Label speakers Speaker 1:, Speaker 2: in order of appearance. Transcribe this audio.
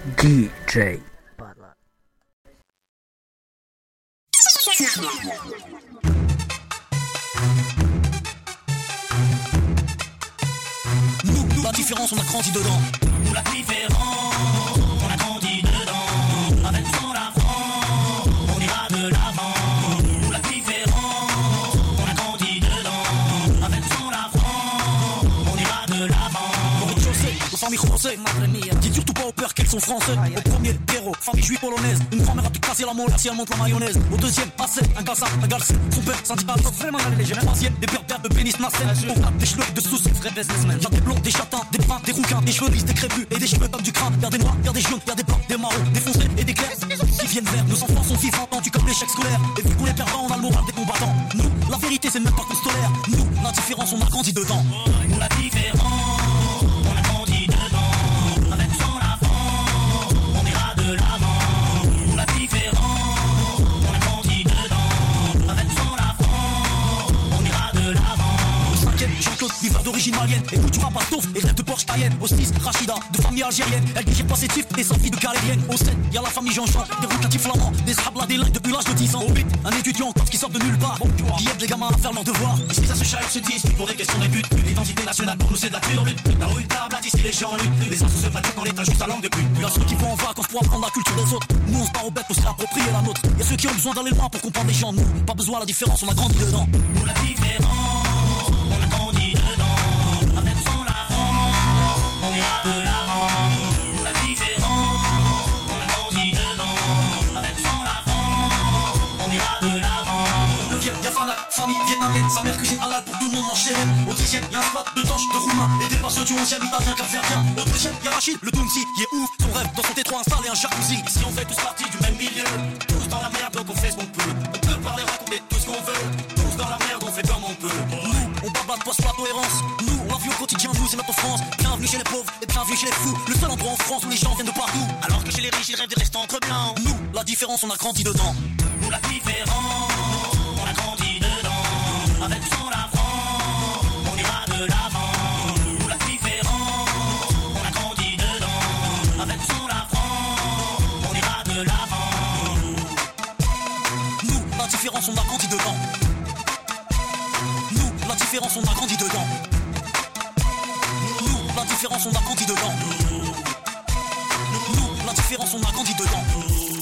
Speaker 1: DJ Butler.
Speaker 2: Nous, la différence, on a grandi dedans. Nous, la différence, on a grandi dedans. Avec sans la France, on ira de l'avant. Nous, la différence, on a grandi dedans. Avec sans la France, on ira de l'avant. Au rez-de-chaussée, aux familles françaises, dites surtout pas aux pères qu'elles sont français. Au premier, héros, famille juive polonaise. Une grand-mère a pu casser la molle si elle monte la mayonnaise. Au deuxième, passé, un gassa, un garçon. Son père, syndicat, vraiment les légers. Troisième, des berbères de pénis nassènes. On tape des cheveux de sous, vrai businessman. Y'a des blonds, des châtains, des bruns, des rouquins, des cheveux lisses, des crépus et des cheveux comme du crâne. Y'a des noirs, y'a des jaunes, y'a des blancs, des marrons, des foncés et des clairs qui viennent vers. Nos enfants sont vivants, entendus comme l'échec scolaire. Et vu qu'on est perdant, on a le moral des combattants. Nous, la vérité, c'est même pas constolaire. Nous, la différence, on a grandi dedans. Nous, la différence, on a grandi dedans. Avec sans la France, on ira de l'avant. Nous, la différence, on a grandi dedans. Avec sans la France, on ira de l'avant. Le cinquième, Jean-Claude, viveur d'origine malienne. Écoute du rap à Touf et rêve de Porsche Cayenne. Au 6, Rachida, de famille algérienne. Elle déchire pas ses tifs et sa fille de calélienne. Au 7, y'a la famille Jean-Jean, des roucatifs flamands, des sablas, des lines depuis l'âge de 10 ans. Au 8, un étudiant qui sort de nulle part, qui aide les gamins à faire leurs devoirs. Et si ça se chahute, se disent pour des questions des buts. L'identité nationale pour nous c'est de la pure lutte. La rue table, ici les gens luttent. Les assos se pratiquent dans l'état juste à langue de pute. Y'a ceux qui vont en vacances pour apprendre la culture des autres. Nous on se bat aux bêtes pour se l'approprier la nôtre. Y'a ceux qui ont besoin d'aller loin pour comprendre les gens. Nous, pas besoin, la différence, on a grandi dedans. Nous la différence, on a grandi dedans. Avec sans la France, on ira de l'avant. Nous la différence, on a grandi dedans. Avec sans la France, on ira de l'avant. Neuvième, y'a Fana, famille vietnamienne. Sa mère cuisine halal pour tout le monde en chaîne. Au 10e, y'a un spot de tanches, de roumains. Et des passeurs du 11e, italien, qu'à faire bien. Au 13e, y'a Rachid, le Tounsi, qui est ouf. Son rêve dans son T3 installé un jacuzzi. Ici on fait tous partie du même milieu. Tous dans la merde, donc on fait ce qu'on peut. On peut parler, raconter tout ce qu'on veut. Tous dans la merde, on fait comme on peut. Nous, on babate pas sur la cohérence. Nous, on la vie au quotidien, nous, c'est notre France. Bienvenue chez les pauvres et bienvenue chez les fous. Le seul endroit en France où les gens viennent de partout. Alors que chez les riches, ils rêvent de rester entre blancs. Nous, la différence, on a grandi dedans. Nous, la différence, on a grandi dedans. Avec sans la France, on ira de l'avant. Nous, la différence, on a grandi dedans. Avec sans la France, on ira de l'avant. Nous, la différence, on a grandi dedans. Nous, la différence, on a grandi dedans. Nous, la différence, on a grandi dedans. Nous, la différence, on a grandi dedans.